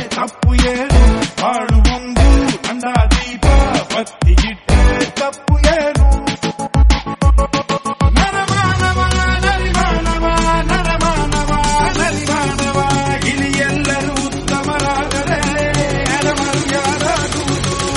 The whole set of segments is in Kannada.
ತಪ್ಪು ಏನು ಬಾಳು ಒಂದು ಅಂದ ದೀಪ ಬತ್ತಿಗಿಟ್ಟೆ ತಪ್ಪು ಏನು ನರಮಾನವ ನರಿಮಾನವ ನರಮಾನವ ನರಿಮಾನವ ಇಲ್ಲಿ ಎಲ್ಲರೂ ಉತ್ತಮರಾದರೆ ಅರಮರು ಯಾರಾಗುವುದು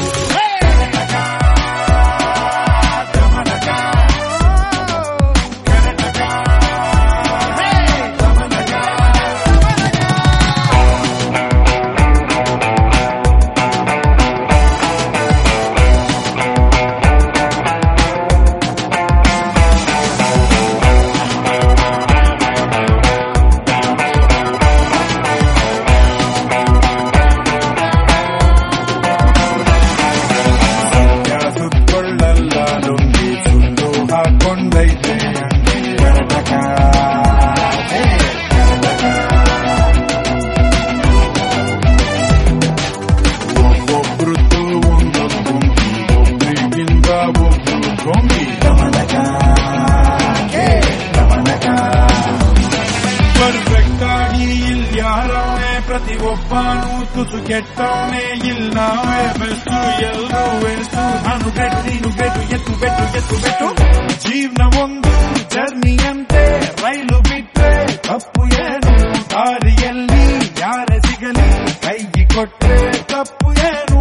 ಪ್ರತಿಯೊಬ್ಬನು ತುಸು ಕೆಟ್ಟವನೇ ಇಲ್ಲವೇ ಬೆಸ್ಟು ಎಲ್ಲರೂ ವೇಸ್ಟು ನಾನು ಬೆಟ್ಟು ಎತ್ತು ಬೆಟ್ಟು ಜೀವನ ಒಂದು ಜರ್ನಿಯಂತೆ ರೈಲು ಬಿಟ್ಟರೆ ತಪ್ಪು ಏನು ದಾರಿಯಲ್ಲಿ ಯಾರೇ ಸಿಗಲಿ ಕೈಗೆ ಕೊಟ್ಟರೆ ತಪ್ಪು ಏನು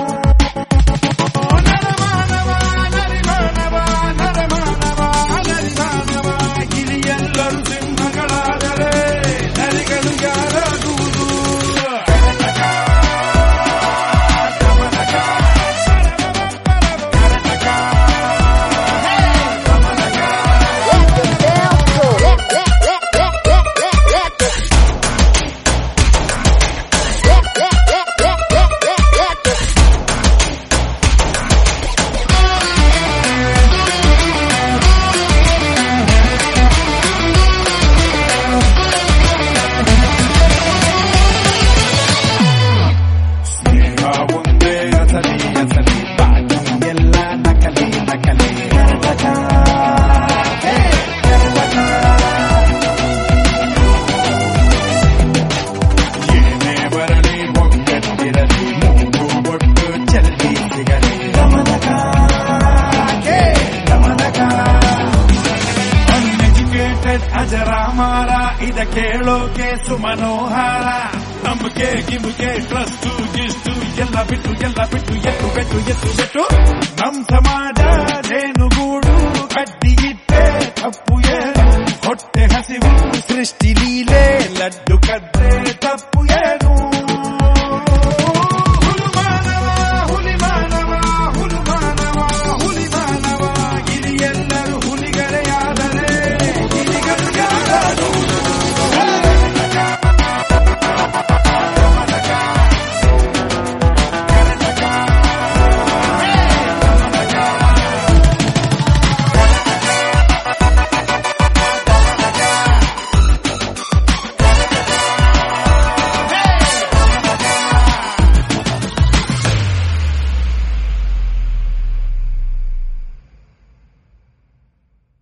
ನರಮಾನವ ನರಿಮಾನವ ನರಮಾನವ ನರಿಮಾನವ ಇಲ್ಲಿ ಎಲ್ಲರೂ ಸಿಂಹಗಳಾದರೆ ನರಿಗಳು ಯಾರಾಗುವುದು ಅಜರಾಮಾರ ಇದ ಕೇಳೋಕೆ ಸುಮನೋಹಾರ ನಂಬಿಕೆ ಗಿಂಬಿಕೆ ಟ್ರಸ್ಟು ಗಿಸ್ಟು ಎಲ್ಲ ಬಿಟ್ಟು ಎತ್ತು ನಮ್ ಸಮಾಜ ರೇನುಗೂಡು ಕಡ್ಡಿಗಿಟ್ಟೆ ತಪ್ಪು ಏನು ಹೊಟ್ಟೆ ಹಸಿವು ಸೃಷ್ಟಿ ಲೀಲೆ ಲಡ್ಡು ಕದ್ದು